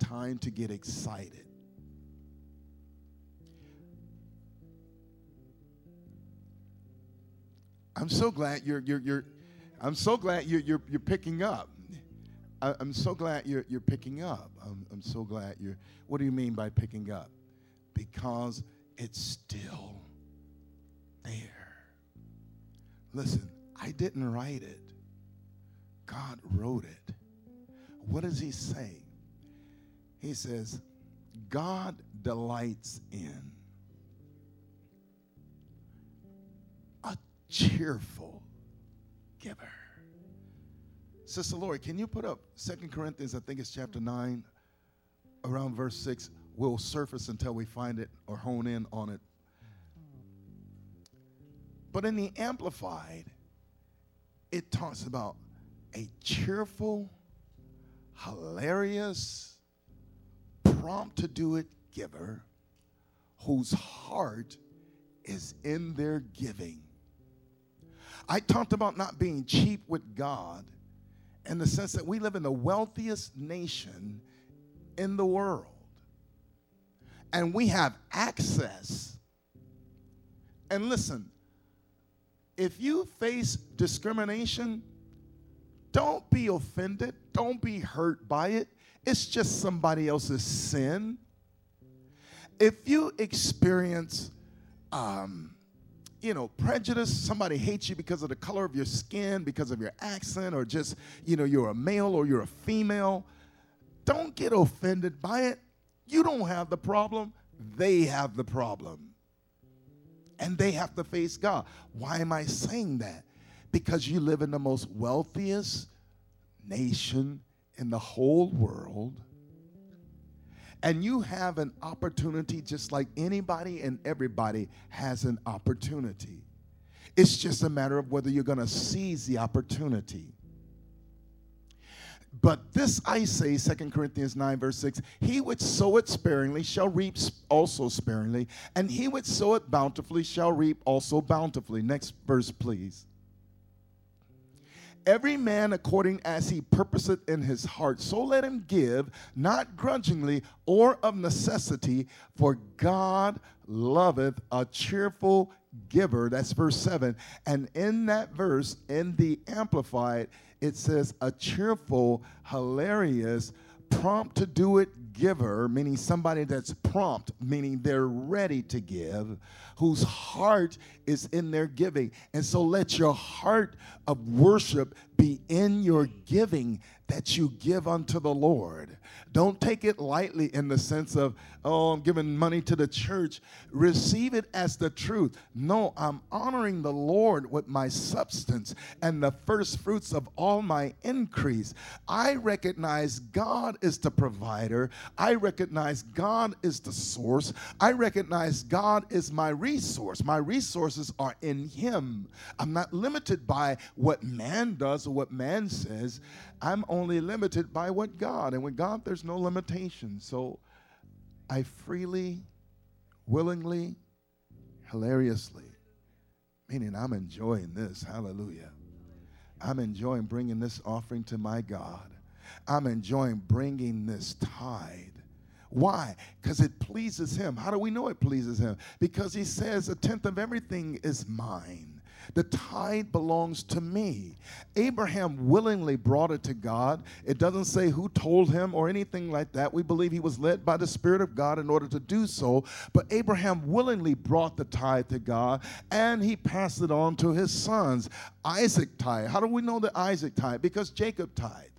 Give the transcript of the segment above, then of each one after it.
time to get excited. I'm so glad you're picking up. I'm so glad you're picking up. I'm so glad you're. What do you mean by picking up? Because it's still there. Listen, I didn't write it. God wrote it. What does he say? He says, God delights in a cheerful giver. Sister Lori, can you put up 2 Corinthians, I think it's chapter 9, around verse 6. We'll surface until we find it or hone in on it. But in the Amplified, it talks about a cheerful, hilarious, prompt to do it giver whose heart is in their giving. I talked about not being cheap with God in the sense that we live in the wealthiest nation in the world. And we have access. And listen, if you face discrimination, don't be offended. Don't be hurt by it. It's just somebody else's sin. If you experience, prejudice, somebody hates you because of the color of your skin, because of your accent, or just, you're a male or you're a female, don't get offended by it. You don't have the problem. They have the problem. And they have to face God. Why am I saying that? Because you live in the most wealthiest nation in the whole world. And you have an opportunity just like anybody and everybody has an opportunity. It's just a matter of whether you're going to seize the opportunity. But this I say, 2 Corinthians 9, verse 6, he which soweth sparingly shall reap also sparingly, and he which soweth bountifully shall reap also bountifully. Next verse, please. Every man according as he purposeth in his heart, so let him give, not grudgingly or of necessity, for God loveth a cheerful giver. That's verse 7. And in that verse, in the Amplified, it says a cheerful, hilarious, prompt to do it giver, meaning somebody that's prompt, meaning they're ready to give, whose heart is in their giving. And so let your heart of worship be in your giving that you give unto the Lord. Don't take it lightly in the sense of, oh, I'm giving money to the church. Receive it as the truth. No, I'm honoring the Lord with my substance and the first fruits of all my increase. I recognize God is the provider. I recognize God is the source. I recognize God is my resource. My resources are in Him. I'm not limited by what man does or what man says. I'm only limited by what God. And with God, there's no limitation. So I freely, willingly, hilariously, meaning I'm enjoying this. Hallelujah. I'm enjoying bringing this offering to my God. I'm enjoying bringing this tithe. Why? Because it pleases Him. How do we know it pleases Him? Because He says a tenth of everything is mine. The tithe belongs to me. Abraham willingly brought it to God. It doesn't say who told him or anything like that. We believe he was led by the Spirit of God in order to do so. But Abraham willingly brought the tithe to God, and he passed it on to his sons. Isaac tithe. How do we know that Isaac tithe? Because Jacob tithe.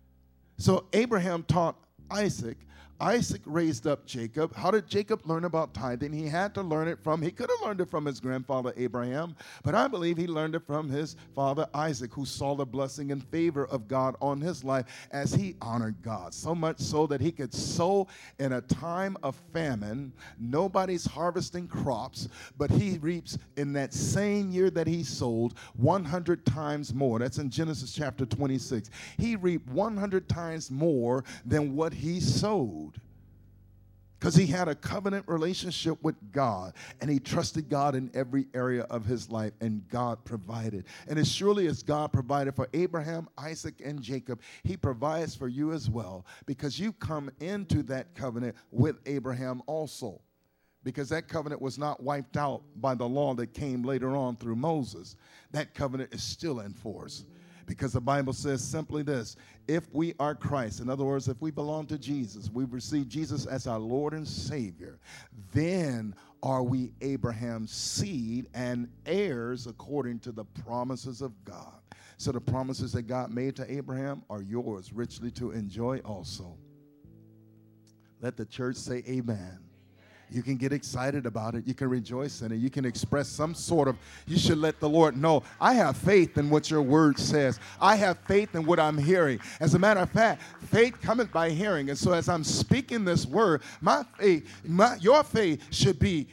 So Abraham taught Isaac. Isaac raised up Jacob. How did Jacob learn about tithing? He had to learn it he could have learned it from his grandfather Abraham, but I believe he learned it from his father Isaac, who saw the blessing and favor of God on his life as he honored God. So much so that he could sow in a time of famine. Nobody's harvesting crops, but he reaps in that same year that he sowed 100 times more. That's in Genesis chapter 26. He reaped 100 times more than what he sowed. because he had a covenant relationship with God, and he trusted God in every area of his life, and God provided. And as surely as God provided for Abraham, Isaac, and Jacob, he provides for you as well, because you come into that covenant with Abraham also, because that covenant was not wiped out by the law that came later on through Moses. That covenant is still in force. Because the Bible says simply this: if we are Christ, in other words, if we belong to Jesus, we've received Jesus as our Lord and Savior, then are we Abraham's seed and heirs according to the promises of God. So the promises that God made to Abraham are yours richly to enjoy also. Let the church say amen. You can get excited about it. You can rejoice in it. You can express some sort of, you should let the Lord know, I have faith in what your word says. I have faith in what I'm hearing. As a matter of fact, faith cometh by hearing. And so as I'm speaking this word, my faith, your faith should be,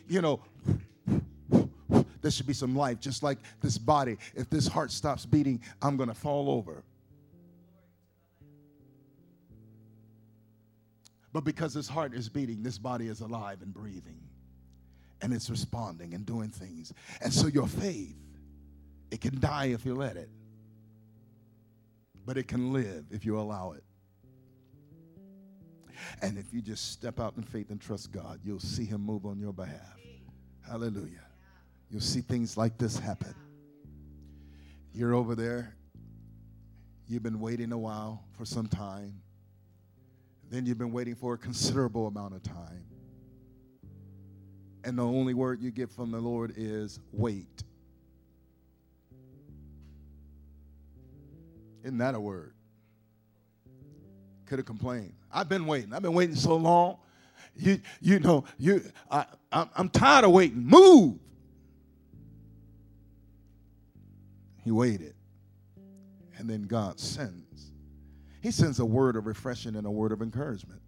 there should be some life, just like this body. If this heart stops beating, I'm going to fall over. But because his heart is beating, this body is alive and breathing. And it's responding and doing things. And so your faith, it can die if you let it. But it can live if you allow it. And if you just step out in faith and trust God, you'll see him move on your behalf. Hallelujah. You'll see things like this happen. You're over there. You've been waiting a while for some time. Then you've been waiting for a considerable amount of time. And the only word you get from the Lord is wait. Isn't that a word? Could have complained. I've been waiting so long. I'm tired of waiting. Move. He waited. And then God sends. He sends a word of refreshing and a word of encouragement,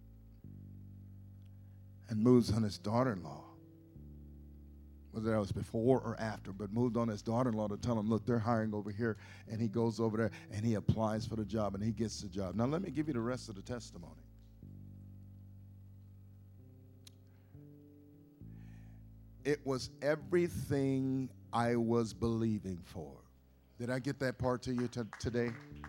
and moves on his daughter-in-law, whether that was before or after, but moved on his daughter-in-law to tell him, look, they're hiring over here. And he goes over there and he applies for the job and he gets the job. Now let me give you the rest of the testimony. It was everything I was believing for. Did I get that part to you today?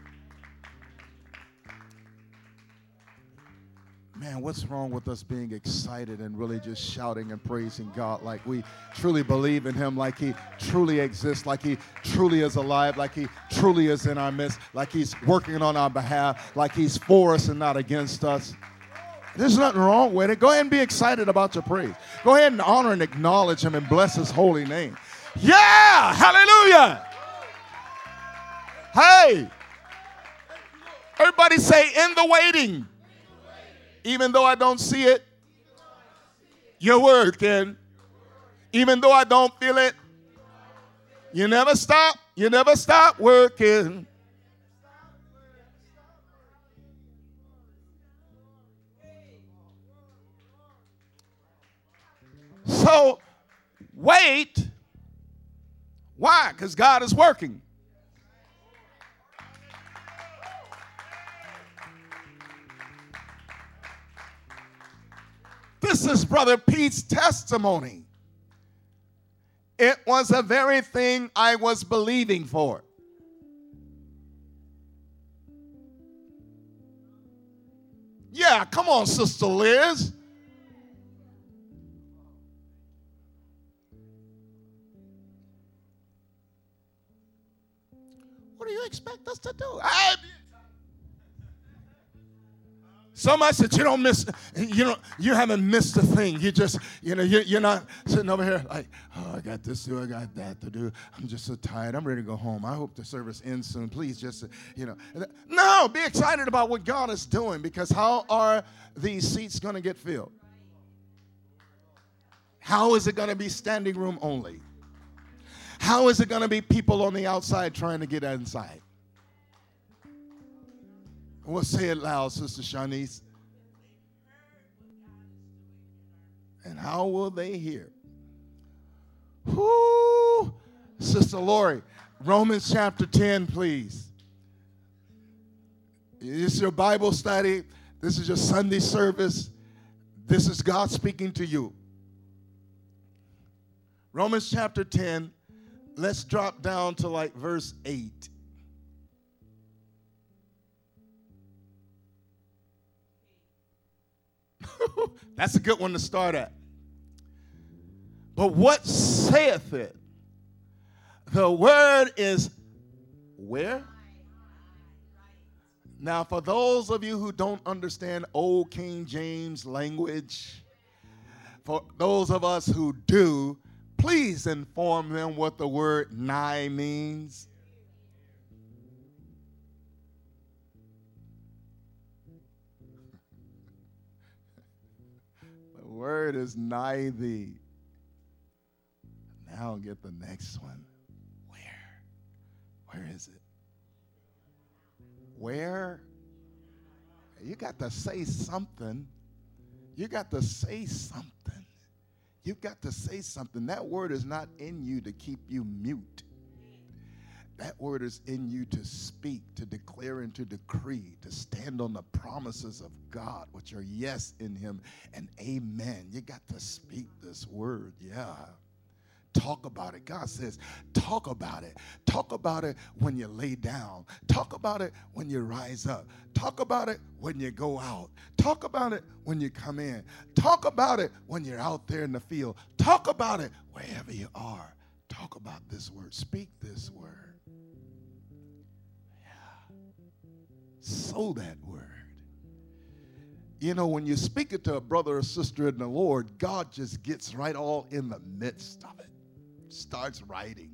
Man, what's wrong with us being excited and really just shouting and praising God like we truly believe in him, like he truly exists, like he truly is alive, like he truly is in our midst, like he's working on our behalf, like he's for us and not against us? There's nothing wrong with it. Go ahead and be excited about your praise. Go ahead and honor and acknowledge him and bless his holy name. Yeah! Hallelujah! Hey! Everybody say, in the waiting. Even though I don't see it, you're working. Even though I don't feel it, you never stop. You never stop working. So, wait. Why? Because God is working. This is Brother Pete's testimony. It was the very thing I was believing for. Yeah, come on, Sister Liz. What do you expect us to do? Somebody said, you don't miss, you haven't missed a thing. You just, you're not sitting over here like, oh, I got this to do, I got that to do. I'm just so tired. I'm ready to go home. I hope the service ends soon. Please just, No, be excited about what God is doing, because how are these seats going to get filled? How is it going to be standing room only? How is it going to be people on the outside trying to get inside? Well, say it loud, Sister Shanice. And how will they hear? Whoo! Sister Lori, Romans chapter 10, please. This is your Bible study. This is your Sunday service. This is God speaking to you. Romans chapter 10, let's drop down to like verse 8. That's a good one to start at. But what saith it? The word is where? Now, for those of you who don't understand old King James language, for those of us who do, please inform them what the word nigh means. The word is nigh thee. Now get the next one. Where is it? Where? You got to say something. You got to say something. You've got to say something. That word is not in you to keep you mute. That word is in you to speak, to declare, and to decree, to stand on the promises of God, which are yes in him and amen. You got to speak this word, yeah. Talk about it. God says, talk about it. Talk about it when you lay down. Talk about it when you rise up. Talk about it when you go out. Talk about it when you come in. Talk about it when you're out there in the field. Talk about it wherever you are. Talk about this word. Speak this word. Yeah. Sow that word. You know, when you speak it to a brother or sister in the Lord, God just gets right all in the midst of it. Starts writing.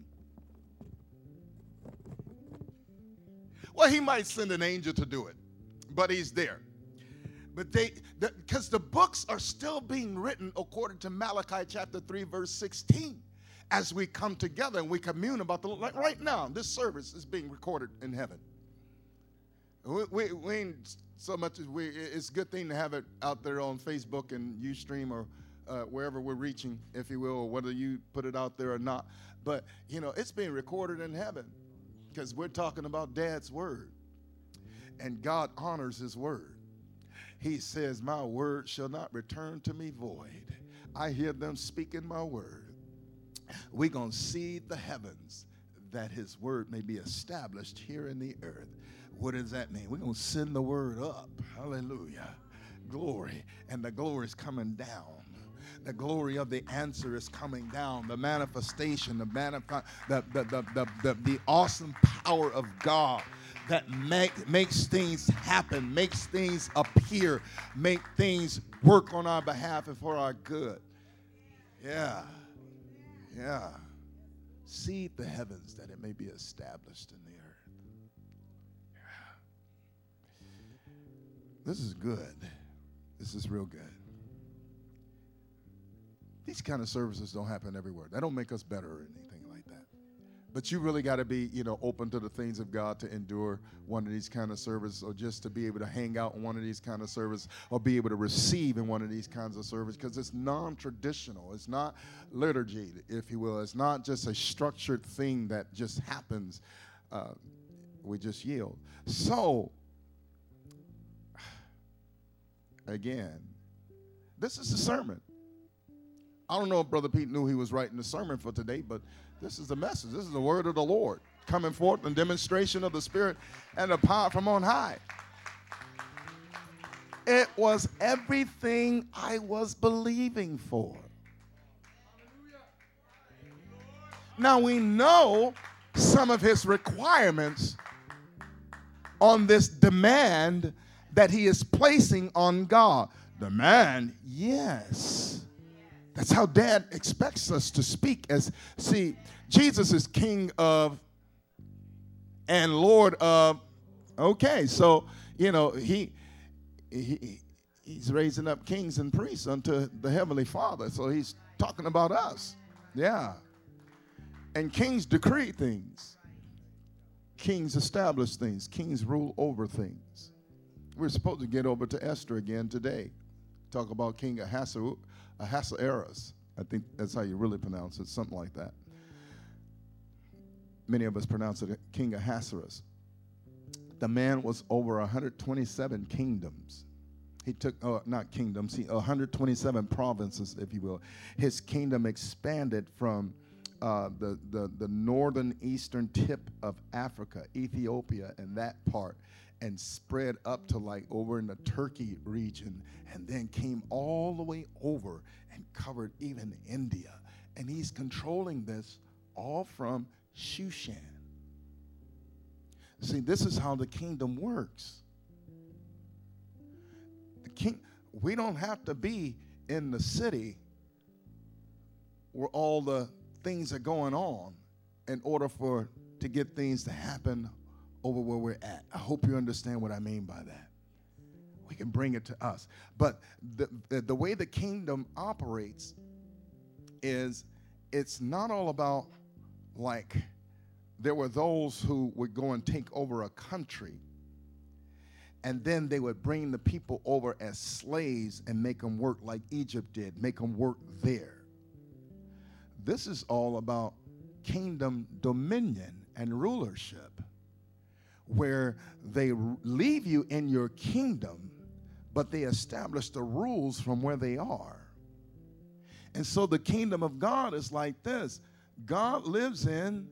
Well, he might send an angel to do it, but he's there. But because the books are still being written according to Malachi chapter 3, verse 16, as we come together and we commune about the Lord. Like right now, this service is being recorded in heaven. We ain't so much as it's a good thing to have it out there on Facebook and Ustream or wherever we're reaching, if you will, or whether you put it out there or not. But, you know, it's being recorded in heaven because we're talking about Dad's word. And God honors his word. He says, my word shall not return to me void. I hear them speaking my word. We're going to seed the heavens that his word may be established here in the earth. What does that mean? We're going to send the word up. Hallelujah. Glory. And the glory is coming down. The glory of the answer is coming down. The manifestation, the awesome power of God that makes things happen, makes things appear, make things work on our behalf and for our good. Yeah. Yeah. Seed the heavens that it may be established in the earth. Yeah. This is good. This is real good. These kind of services don't happen everywhere. They don't make us better or anything like that. But you really got to be, open to the things of God to endure one of these kind of services, or just to be able to hang out in one of these kind of services, or be able to receive in one of these kinds of services, because it's non-traditional. It's not liturgy, if you will. It's not just a structured thing that just happens. We just yield. So, again, this is the sermon. I don't know if Brother Pete knew he was writing the sermon for today, but this is the message. This is the word of the Lord coming forth in demonstration of the Spirit and the power from on high. It was everything I was believing for. Now we know some of his requirements on this demand that he is placing on God. Demand, yes. That's how Dad expects us to speak. See, Jesus is King of and Lord of. Okay, so he's raising up kings and priests unto the Heavenly Father. So he's talking about us. Yeah. And kings decree things. Kings establish things. Kings rule over things. We're supposed to get over to Esther again today. Talk about King Ahasuerus. I think that's how you really pronounce it, something like that. Many of us pronounce it King Ahasuerus. The man was over 127 kingdoms. He took, not kingdoms, 127 provinces, if you will. His kingdom expanded from the northern eastern tip of Africa, Ethiopia, and that part, and spread up to like over in the Turkey region, and then came all the way over and covered even India. And he's controlling this all from Shushan. See, this is how the kingdom works. We don't have to be in the city where all the things are going on in order to get things to happen over where we're at. I hope you understand what I mean by that. We can bring it to us. But the way the kingdom operates is it's not all about like there were those who would go and take over a country, and then they would bring the people over as slaves and make them work like Egypt did, make them work there. This is all about kingdom dominion and rulership, where they leave you in your kingdom, but they establish the rules from where they are. And so the kingdom of God is like this. God lives in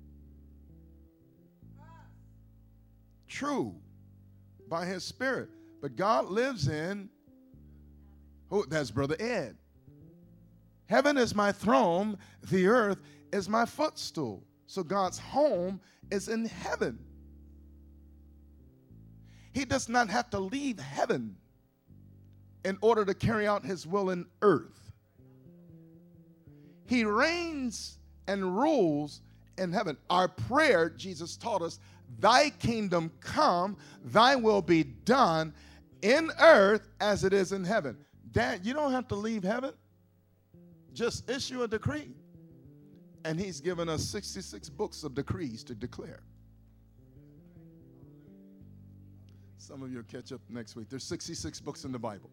true by his spirit, but God lives in who? That's Brother Ed. Heaven is my throne, the earth is my footstool. So God's home is in heaven. He does not have to leave heaven in order to carry out his will in earth. He reigns and rules in heaven. Our prayer, Jesus taught us, thy kingdom come, thy will be done in earth as it is in heaven. Dad, you don't have to leave heaven. Just issue a decree. And he's given us 66 books of decrees to declare. Some of you will catch up next week. There's 66 books in the Bible.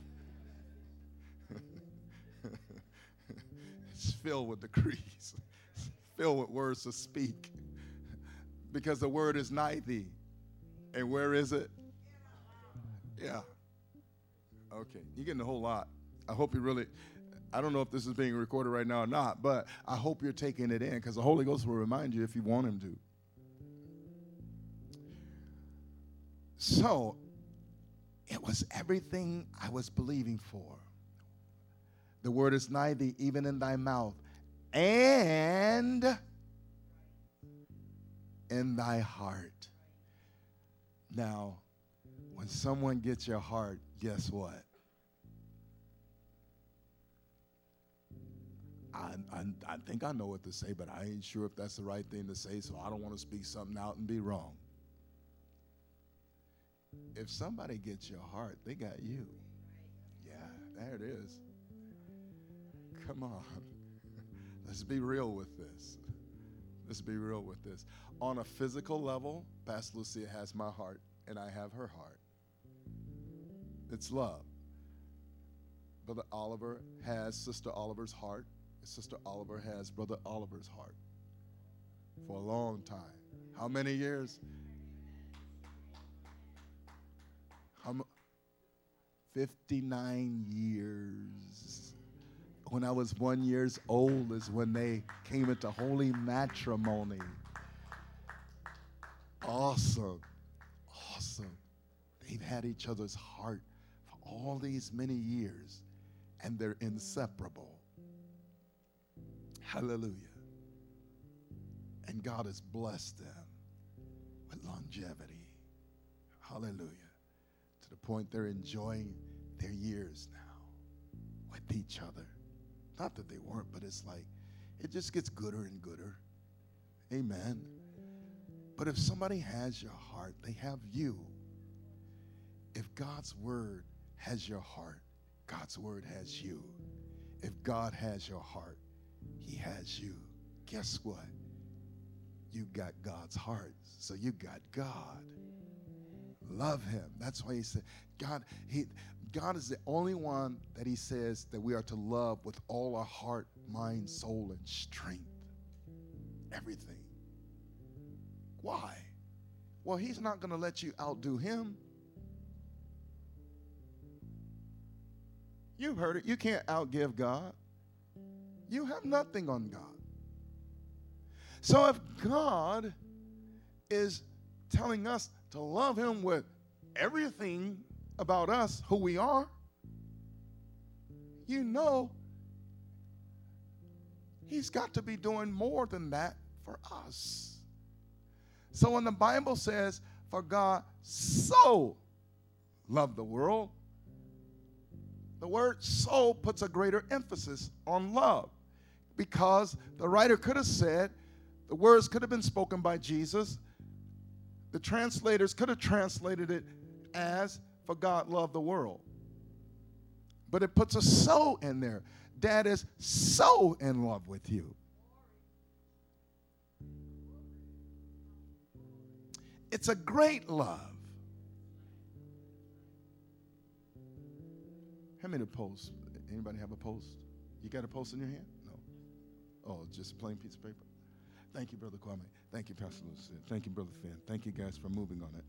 It's filled with decrees, filled with words to speak. Because the word is nigh thee. And where is it? Yeah. Okay. You're getting a whole lot. I hope you really, I don't know if this is being recorded right now or not, but I hope you're taking it in, because the Holy Ghost will remind you if you want him to. So, it was everything I was believing for. The word is nigh thee, even in thy mouth, and in thy heart. Now, when someone gets your heart, guess what? I think I know what to say, but I ain't sure if that's the right thing to say, so I don't want to speak something out and be wrong. If somebody gets your heart, they got you. Yeah, there it is. Come on. Let's be real with this. Let's be real with this. On a physical level, Pastor Lucia has my heart, and I have her heart. It's love. Brother Oliver has Sister Oliver's heart. Sister Oliver has Brother Oliver's heart for a long time. How many years? 59 years. When I was 1 year old is when they came into holy matrimony. Awesome. Awesome. They've had each other's heart for all these many years, and they're inseparable. Hallelujah. And God has blessed them with longevity. Hallelujah. To the point they're enjoying their years now with each other. Not that they weren't, but it's like, it just gets gooder and gooder. Amen. But if somebody has your heart, they have you. If God's word has your heart, God's word has you. If God has your heart, he has you. Guess what? You got God's heart, so you got God. Love him. That's why he said, God is the only one that he says that we are to love with all our heart, mind, soul, and strength. Everything. Why? Well, he's not going to let you outdo him. You've heard it. You can't outgive God. You have nothing on God. So if God is telling us to love him with everything about us, who we are, you know he's got to be doing more than that for us. So when the Bible says, for God so loved the world, the word so puts a greater emphasis on love, because the writer could have said, the words could have been spoken by Jesus, the translators could have translated it as, for God loved the world. But it puts a so in there. Dad is so in love with you. It's a great love. How many posts? Anybody have a post? You got a post in your hand? No. Oh, just a plain piece of paper. Thank you, Brother Kwame. Thank you, Pastor Lewis. Thank you, Brother Finn. Thank you guys for moving on it.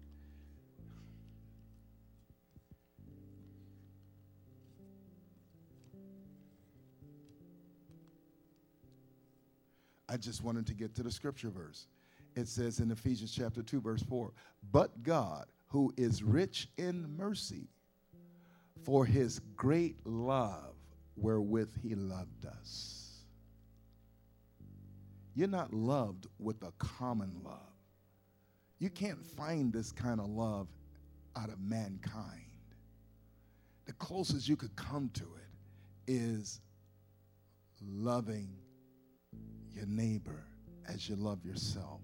I just wanted to get to the scripture verse. It says in Ephesians chapter 2, verse 4, but God, who is rich in mercy, for his great love wherewith he loved us. You're not loved with a common love. You can't find this kind of love out of mankind. The closest you could come to it is loving your neighbor as you love yourself.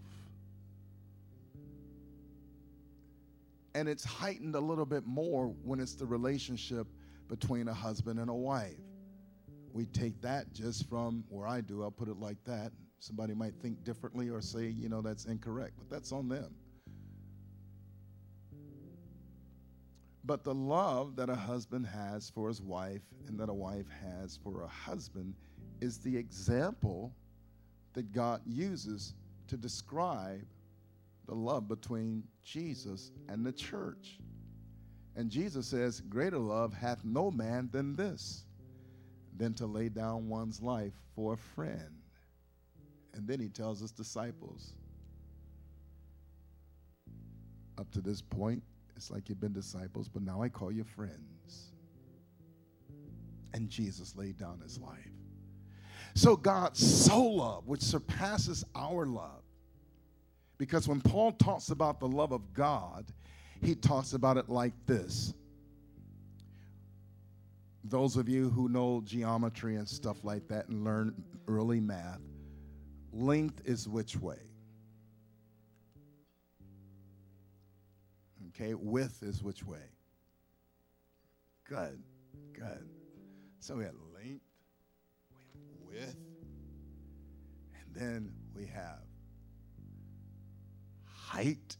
And it's heightened a little bit more when it's the relationship between a husband and a wife. We take that just from where I do. I'll put it like that. Somebody might think differently or say, you know, that's incorrect, but that's on them. But the love that a husband has for his wife and that a wife has for a husband is the example that God uses to describe the love between Jesus and the church. And Jesus says, greater love hath no man than this, than to lay down one's life for a friend. And then he tells his disciples, up to this point, it's like you've been disciples, but now I call you friends. And Jesus laid down his life. So God so loved, which surpasses our love. Because when Paul talks about the love of God, he talks about it like this. Those of you who know geometry and stuff like that and learn early math, length is which way? Okay, width is which way? Good, good. So we have length, we have width, and then we have height.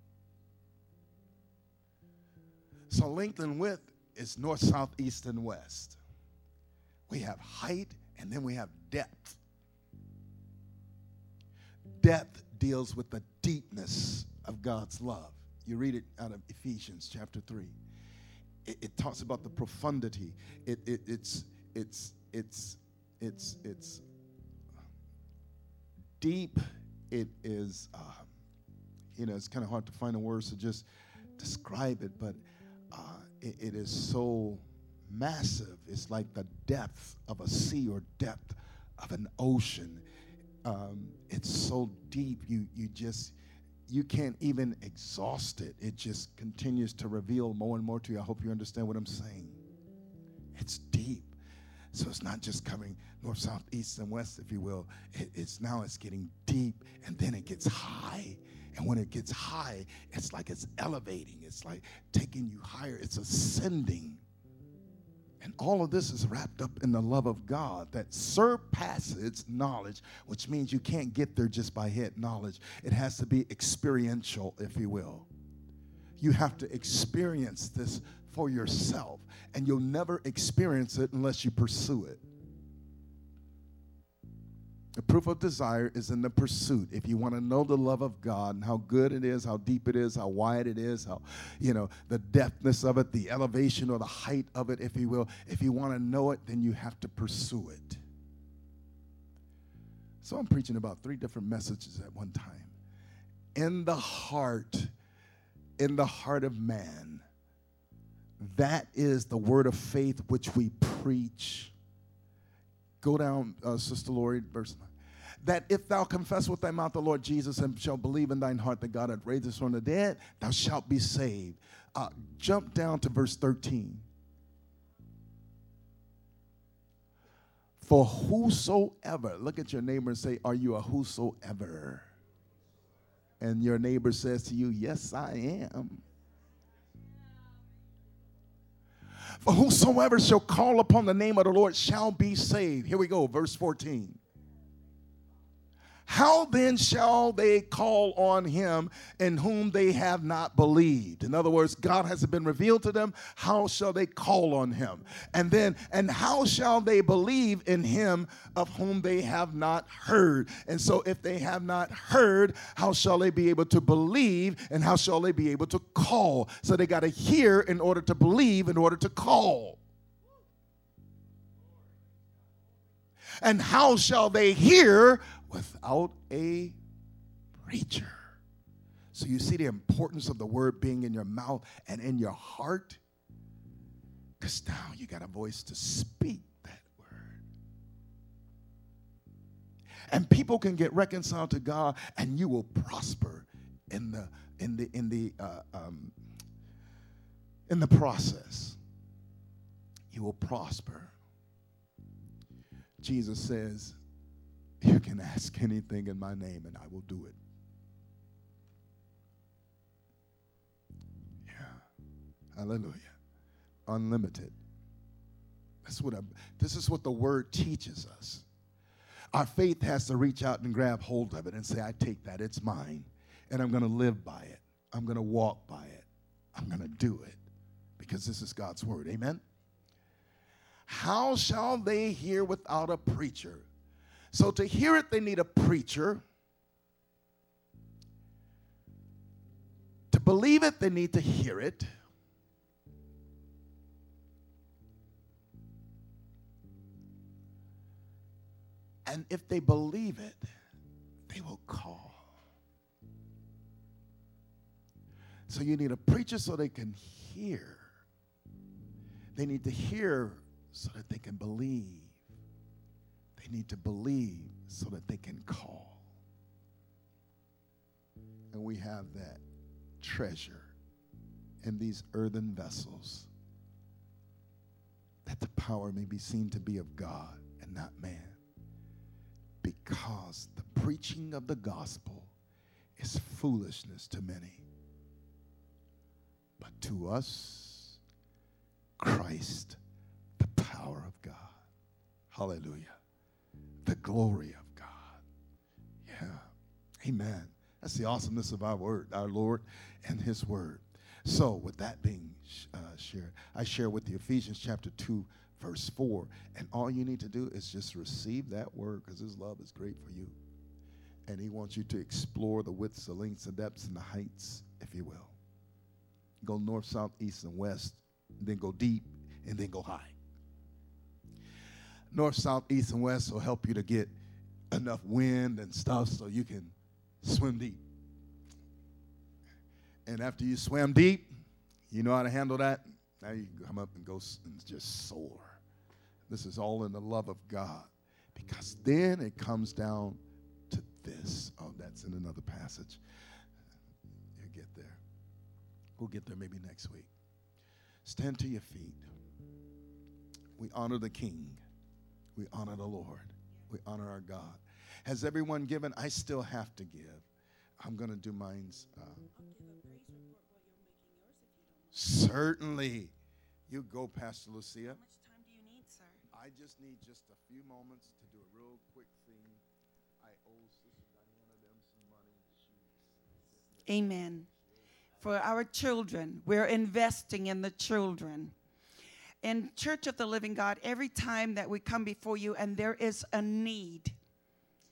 So length and width is north, south, east, and west. We have height, and then we have depth. Depth deals with the deepness of God's love. You read it out of Ephesians chapter 3. It talks about the profundity. It's deep. It is, it's kind of hard to find the words to just describe it, but it is so massive. It's like the depth of a sea or depth of an ocean. It's so deep, you can't even exhaust it. It just continues to reveal more and more to you. I hope you understand what I'm saying. It's deep. So it's not just covering north, south, east, and west, if you will. It's getting deep, and then it gets high. And when it gets high, it's like it's elevating. It's like taking you higher. It's ascending. And all of this is wrapped up in the love of God that surpasses knowledge, which means you can't get there just by head knowledge. It has to be experiential, if you will. You have to experience this for yourself, and you'll never experience it unless you pursue it. The proof of desire is in the pursuit. If you want to know the love of God and how good it is, how deep it is, how wide it is, how, the depthness of it, the elevation or the height of it, if you will, if you want to know it, then you have to pursue it. So I'm preaching about 3 different messages at one time. In the heart of man, that is the word of faith which we preach. Go down, Sister Lori, verse 9. That if thou confess with thy mouth the Lord Jesus and shalt believe in thine heart that God hath raised us from the dead, thou shalt be saved. Jump down to verse 13. For whosoever, look at your neighbor and say, are you a whosoever? And your neighbor says to you, yes, I am. For whosoever shall call upon the name of the Lord shall be saved. Here we go, verse 14. How then shall they call on him in whom they have not believed? In other words, God hasn't been revealed to them. How shall they call on him? And how shall they believe in him of whom they have not heard? And so if they have not heard, how shall they be able to believe? And how shall they be able to call? So they got to hear in order to believe, in order to call. And how shall they hear without a preacher? So you see the importance of the word being in your mouth and in your heart, because now you got a voice to speak that word. And people can get reconciled to God, and you will prosper in the process. You will prosper. Jesus says, you can ask anything in my name and I will do it. Yeah. Hallelujah. Unlimited. This is what the word teaches us. Our faith has to reach out and grab hold of it and say, I take that, it's mine, and I'm going to live by it. I'm going to walk by it. I'm going to do it because this is God's word. Amen? How shall they hear without a preacher? So to hear it, they need a preacher. To believe it, they need to hear it. And if they believe it, they will call. So you need a preacher so they can hear. They need to hear so that they can believe. They need to believe so that they can call. And we have that treasure in these earthen vessels, that the power may be seen to be of God and not man. Because the preaching of the gospel is foolishness to many. But to us, Christ, the power of God. Hallelujah. The glory of God. Yeah. Amen. That's the awesomeness of our word, our Lord and his word. So with that being shared, I share with you Ephesians chapter 2, verse 4. And all you need to do is just receive that word, because his love is great for you. And he wants you to explore the widths, the lengths, the depths, and the heights, if you will. Go north, south, east, and west, and then go deep, and then go high. North, south, east, and west will help you to get enough wind and stuff so you can swim deep. And after you swim deep, you know how to handle that. Now you can come up and go and just soar. This is all in the love of God. Because then it comes down to this. Oh, that's in another passage. You get there. We'll get there maybe next week. Stand to your feet. We honor the King. We honor the Lord. We honor our God. Has everyone given? I still have to give. I'm going to do mine's. I'll give a praise report while you're making yours, if you don't mind. Certainly. You go, Pastor Lucia. How much time do you need, sir? I just need just a few moments to do a real quick thing. I owe Sister Diana them some money. Amen. For our children, we're investing in the children. In Church of the Living God, every time that we come before you and there is a need,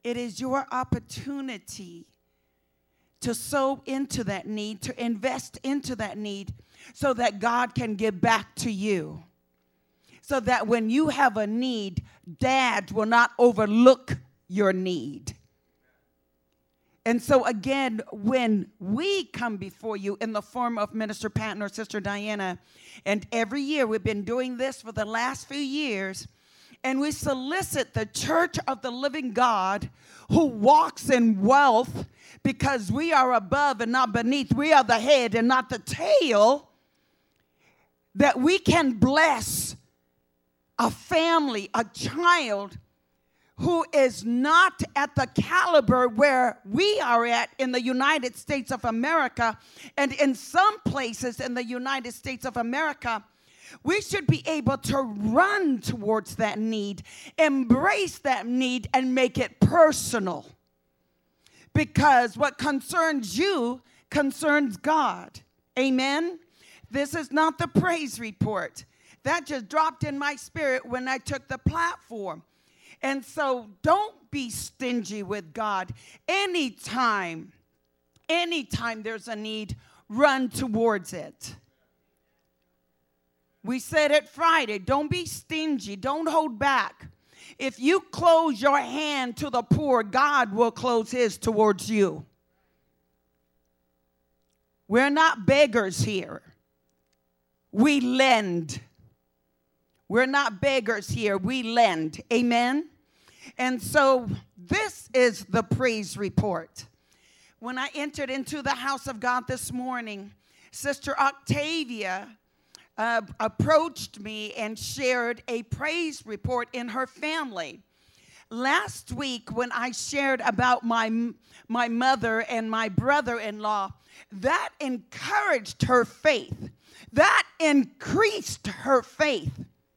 It is your opportunity to sow into that need, to invest into that need, so that God can give back to you. So that when you have a need, Dad will not overlook your need. And so again, when we come before you in the form of Minister Patton or Sister Diana, and every year we've been doing this for the last few years, and we solicit the church of the living God who walks in wealth, because we are above and not beneath. We are the head and not the tail, that we can bless a family, a child who is not at the caliber where we are at in the United States of America. And in some places in the United States of America, we should be able to run towards that need, embrace that need, and make it personal. Because what concerns you concerns God. Amen? This is not the praise report. That just dropped in my spirit when I took the platform. And so don't be stingy with God. Anytime there's a need, run towards it. We said it Friday, don't be stingy, don't hold back. If you close your hand to the poor, God will close his towards you. We're not beggars here. We lend. We're not beggars here. We lend. Amen? And so this is the praise report. When I entered into the house of God this morning, Sister Octavia approached me and shared a praise report in her family. Last week, when I shared about my mother and my brother-in-law, that encouraged her faith. That increased her faith.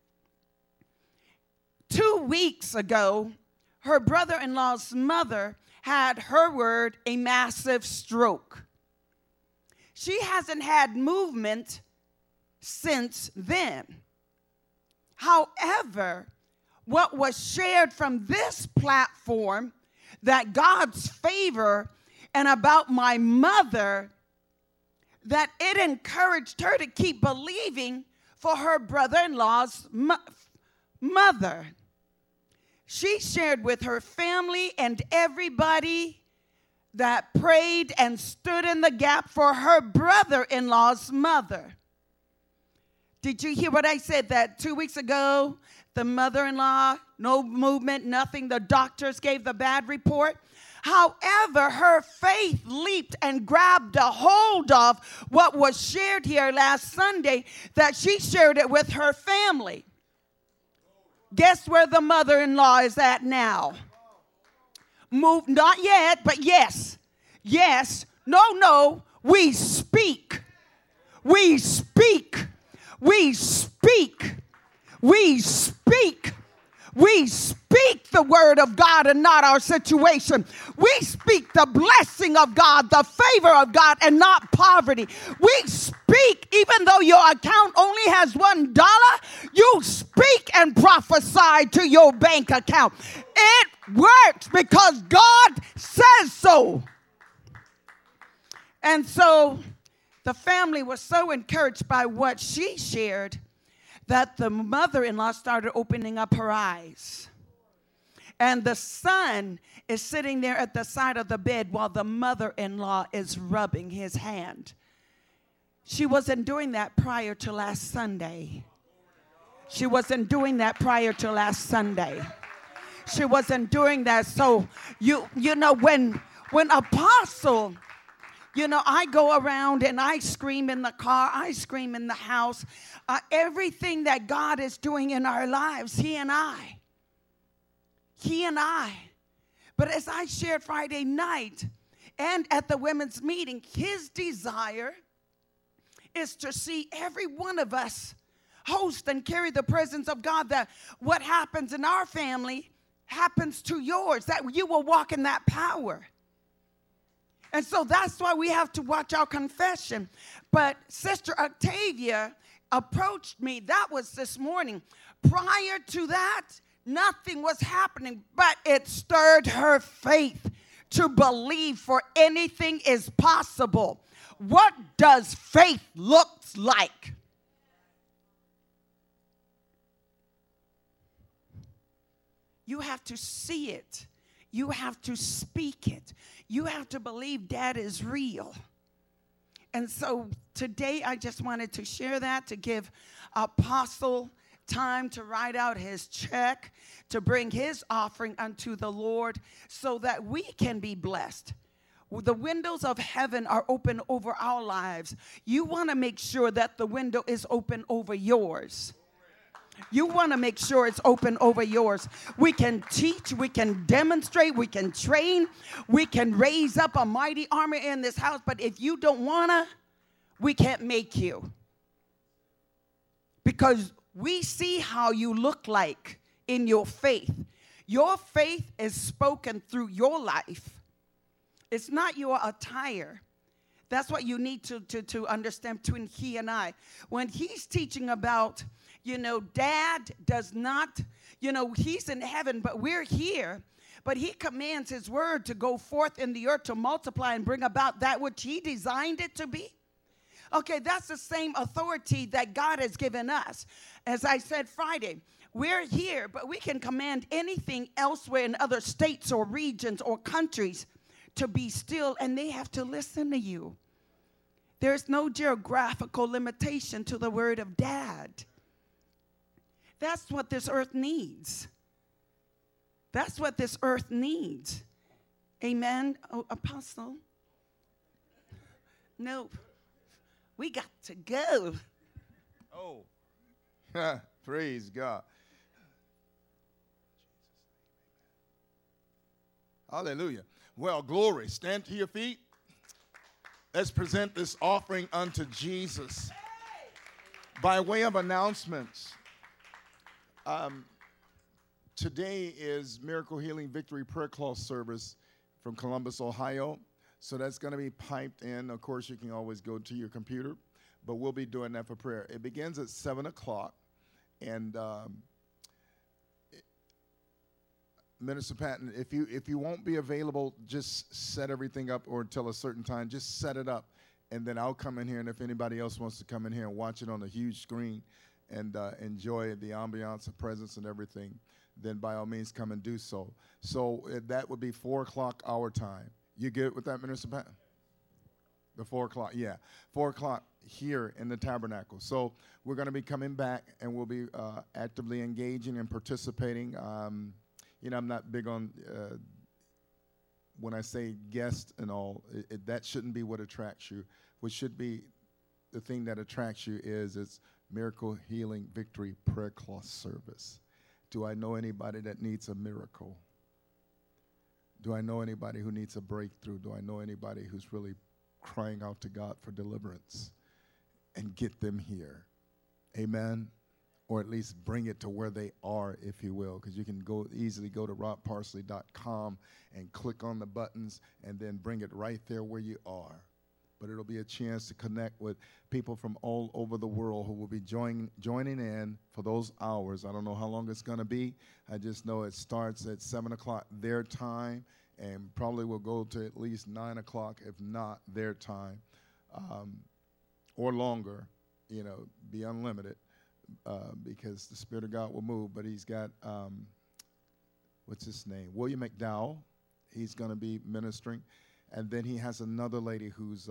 2 weeks ago, her brother-in-law's mother had, her word, a massive stroke. She hasn't had movement since then. However, what was shared from this platform, that God's favor and about my mother, that it encouraged her to keep believing for her brother-in-law's mother. She shared with her family and everybody that prayed and stood in the gap for her brother-in-law's mother. Did you hear what I said? That 2 weeks ago, the mother-in-law, no movement, nothing. The doctors gave the bad report. However, her faith leaped and grabbed a hold of what was shared here last Sunday, that she shared it with her family. Guess where the mother-in-law is at now? Move, not yet, but yes. Yes. No. We speak. We speak. We speak. We speak. We speak the word of God and not our situation. We speak the blessing of God, the favor of God, and not poverty. We speak, even though your account only has $1, you speak and prophesy to your bank account. It works because God says so. And so the family was so encouraged by what she shared that the mother-in-law started opening up her eyes. And the son is sitting there at the side of the bed while the mother-in-law is rubbing his hand. She wasn't doing that prior to last Sunday. She wasn't doing that prior to last Sunday. She wasn't doing that. So, you know, when Apostle... You know, I go around and I scream in the car, I scream in the house. Everything that God is doing in our lives, He and I. But as I shared Friday night and at the women's meeting, His desire is to see every one of us host and carry the presence of God, that what happens in our family happens to yours, that you will walk in that power. And so that's why we have to watch our confession. But Sister Octavia approached me. That was this morning. Prior to that, Nothing was happening, but it stirred her faith to believe for anything is possible. What does faith look like? You have to see it. You have to speak it. You have to believe that is real. And so today I just wanted to share that, to give Apostle time to write out his check, to bring his offering unto the Lord so that we can be blessed. The windows of heaven are open over our lives. You want to make sure that the window is open over yours. You want to make sure it's open over yours. We can teach, we can demonstrate, we can train, we can raise up a mighty army in this house, but if you don't want to, we can't make you. Because we see how you look like in your faith. Your faith is spoken through your life. It's not your attire. That's what you need to understand between he and I. When he's teaching about, Dad does not, he's in heaven, but we're here. But he commands his word to go forth in the earth to multiply and bring about that which he designed it to be. Okay, that's the same authority that God has given us. As I said Friday, we're here, but we can command anything elsewhere in other states or regions or countries to be still, and they have to listen to you. There's no geographical limitation to the word of Dad. That's what this earth needs. That's what this earth needs. Amen, Apostle? No. We got to go. Oh, praise God. Hallelujah. Well, glory. Stand to your feet. Let's present this offering unto Jesus. By way of announcements, today is Miracle Healing Victory Prayer Cloth service from Columbus, Ohio. So that's going to be piped in. Of course, you can always go to your computer, but we'll be doing that for prayer. It begins at 7 o'clock, and Minister Patton, if you won't be available, just set everything up, or until a certain time, just set it up, and then I'll come in here, and if anybody else wants to come in here and watch it on a huge screen and enjoy the ambiance, the presence, and everything, then by all means come and do so. So that would be 4 o'clock our time. You good with that, Minister Patton? The 4 o'clock, yeah. 4 o'clock here in the tabernacle. So we're going to be coming back, and we'll be actively engaging and participating. I'm not big on when I say guest and all. That shouldn't be what attracts you. What should be the thing that attracts you is it's Miracle Healing Victory Prayer Cloth service. Do I know anybody that needs a miracle? Do I know anybody who needs a breakthrough? Do I know anybody who's really crying out to God for deliverance? And get them here. Amen? Or at least bring it to where they are, if you will, because you can easily go to robparsley.com and click on the buttons and then bring it right there where you are. But it'll be a chance to connect with people from all over the world who will be joining in for those hours. I don't know how long it's going to be. I just know it starts at 7 o'clock their time and probably will go to at least 9 o'clock, if not their time, or longer, be unlimited, because the Spirit of God will move. But he's got, what's his name? William McDowell. He's going to be ministering. And then he has another lady who's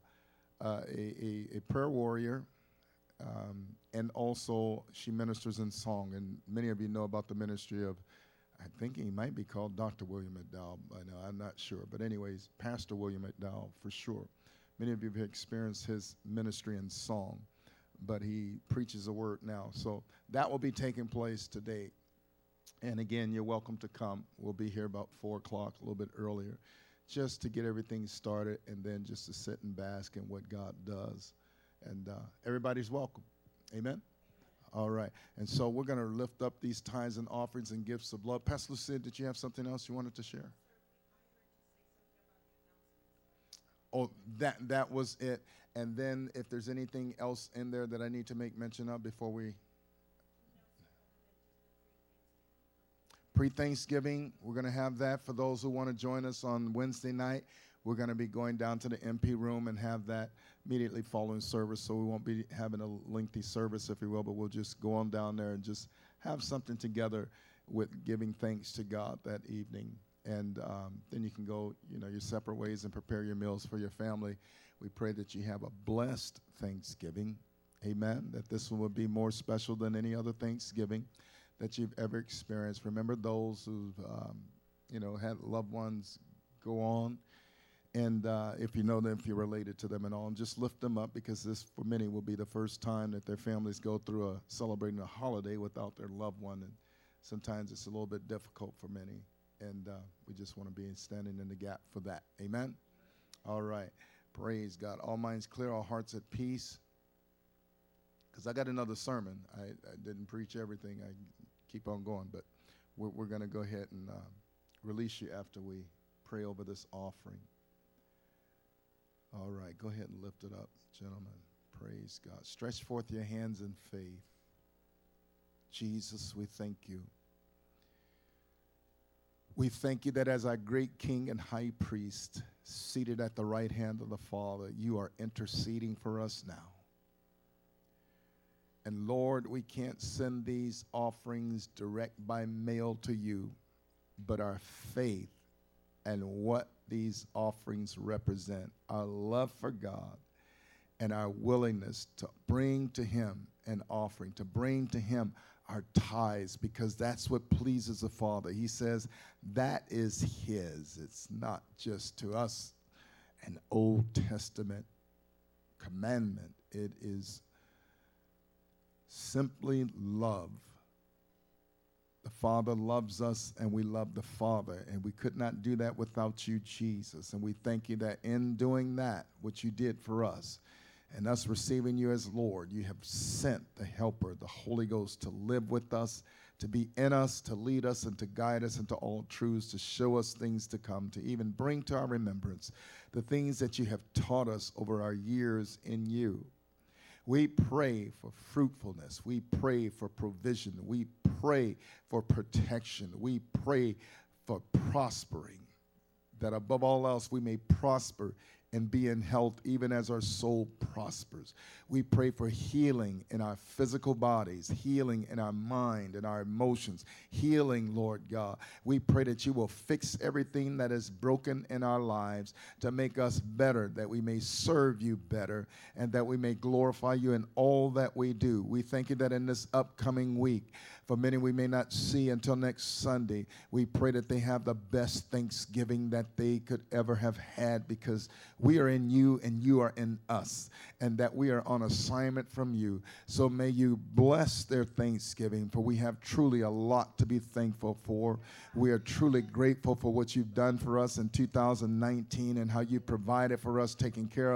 a prayer warrior, and also she ministers in song. And many of you know about the ministry of, I think he might be called Dr. William McDowell. I'm not sure. But anyways, Pastor William McDowell for sure. Many of you have experienced his ministry in song, but he preaches the word now. So that will be taking place today. And again, you're welcome to come. We'll be here about 4 o'clock, a little bit earlier, just to get everything started, and then just to sit and bask in what God does. And everybody's welcome. Amen? All right. And so we're going to lift up these tithes and offerings and gifts of love. Pastor Lucia, did you have something else you wanted to share? Oh, that was it. And then if there's anything else in there that I need to make mention of before we... pre-Thanksgiving. We're going to have that for those who want to join us on Wednesday night. We're going to be going down to the MP room and have that immediately following service, so we won't be having a lengthy service, if you will, but we'll just go on down there and just have something together with giving thanks to God that evening. And then you can go, your separate ways and prepare your meals for your family. We pray that you have a blessed Thanksgiving. Amen. That this one will be more special than any other Thanksgiving that you've ever experienced. Remember those who've, had loved ones go on. And if you know them, if you're related to them and all, and just lift them up, because this, for many, will be the first time that their families go through celebrating a holiday without their loved one. And sometimes it's a little bit difficult for many. And we just want to be standing in the gap for that. Amen? All right. Praise God. All minds clear, all hearts at peace. Because I got another sermon. I didn't preach everything. I keep on going. But we're going to go ahead and release you after we pray over this offering. All right, go ahead and lift it up, gentlemen. Praise God. Stretch forth your hands in faith. Jesus, we thank you. We thank you that as our great King and High Priest, seated at the right hand of the Father, you are interceding for us now. And Lord, we can't send these offerings direct by mail to you, but our faith and what these offerings represent, our love for God and our willingness to bring to him an offering, to bring to him our tithes, because that's what pleases the Father. He says that is his. It's not just to us an Old Testament commandment. It is simply love. The Father loves us, and we love the Father, and we could not do that without you, Jesus. And we thank you that in doing that, what you did for us, and us receiving you as Lord, you have sent the Helper, the Holy Ghost, to live with us, to be in us, to lead us, and to guide us into all truths, to show us things to come, to even bring to our remembrance the things that you have taught us over our years in you. We pray for fruitfulness. We pray for provision. We pray for protection. We pray for prospering, that above all else we may prosper and be in health even as our soul prospers. We pray for healing in our physical bodies, healing in our mind and our emotions, healing, Lord God. We pray that you will fix everything that is broken in our lives to make us better, that we may serve you better, and that we may glorify you in all that we do. We thank you that in this upcoming week, for many we may not see until next Sunday, we pray that they have the best Thanksgiving that they could ever have had, because we are in you and you are in us, and that we are on assignment from you. So may you bless their Thanksgiving, for we have truly a lot to be thankful for. We are truly grateful for what you've done for us in 2019 and how you provided for us, taking care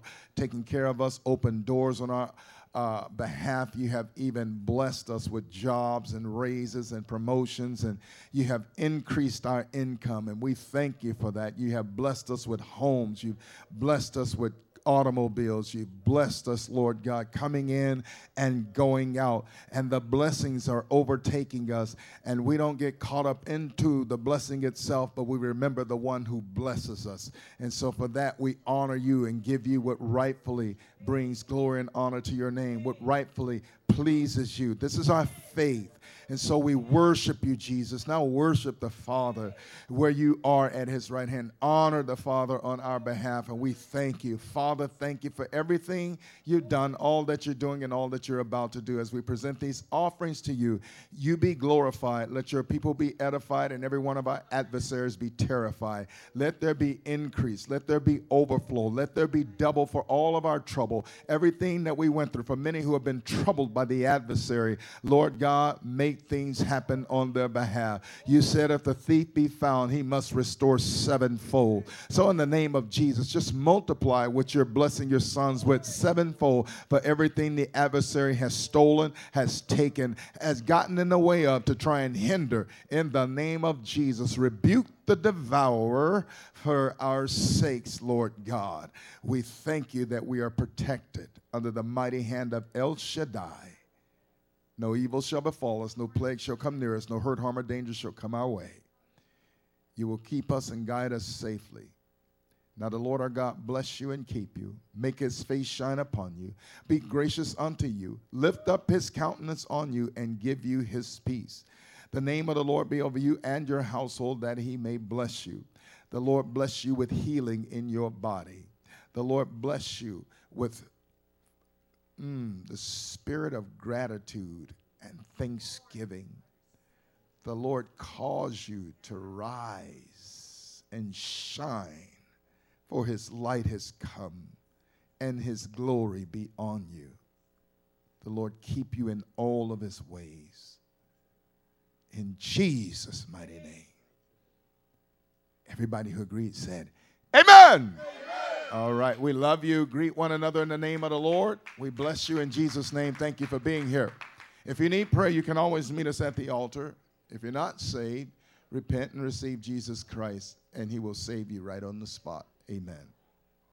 of us, open doors on our behalf. You have even blessed us with jobs and raises and promotions, and you have increased our income, and we thank you for that. You have blessed us with homes. You've blessed us with automobiles. You've blessed us, Lord God, coming in and going out, and the blessings are overtaking us, and we don't get caught up into the blessing itself, but we remember the one who blesses us. And so for that, we honor you and give you what rightfully brings glory and honor to your name, what rightfully pleases you. This is our faith. And so we worship you, Jesus. Now worship the Father where you are at his right hand. Honor the Father on our behalf, and we thank you. Father, thank you for everything you've done, all that you're doing, and all that you're about to do. As we present these offerings to you, you be glorified. Let your people be edified, and every one of our adversaries be terrified. Let there be increase. Let there be overflow. Let there be double for all of our trouble. Everything that we went through, for many who have been troubled by the adversary, Lord God, make things happen on their behalf. You said if the thief be found, he must restore sevenfold. So in the name of Jesus, just multiply what you're blessing your sons with sevenfold for everything the adversary has stolen, has taken, has gotten in the way of to try and hinder. In the name of Jesus, rebuke the devourer for our sakes, Lord God. We thank you that we are protected under the mighty hand of El Shaddai. No evil shall befall us, no plague shall come near us, no hurt, harm, or danger shall come our way. You will keep us and guide us safely. Now the Lord our God bless you and keep you, make his face shine upon you, be gracious unto you, lift up his countenance on you, and give you his peace. The name of the Lord be over you and your household, that he may bless you. The Lord bless you with healing in your body. The Lord bless you with the spirit of gratitude and thanksgiving. The Lord cause you to rise and shine, for his light has come, and his glory be on you. The Lord keep you in all of his ways. In Jesus' mighty name. Everybody who agreed said, Amen. All right, we love you. Greet one another in the name of the Lord. We bless you in Jesus' name. Thank you for being here. If you need prayer, you can always meet us at the altar. If you're not saved, repent and receive Jesus Christ, and he will save you right on the spot. Amen.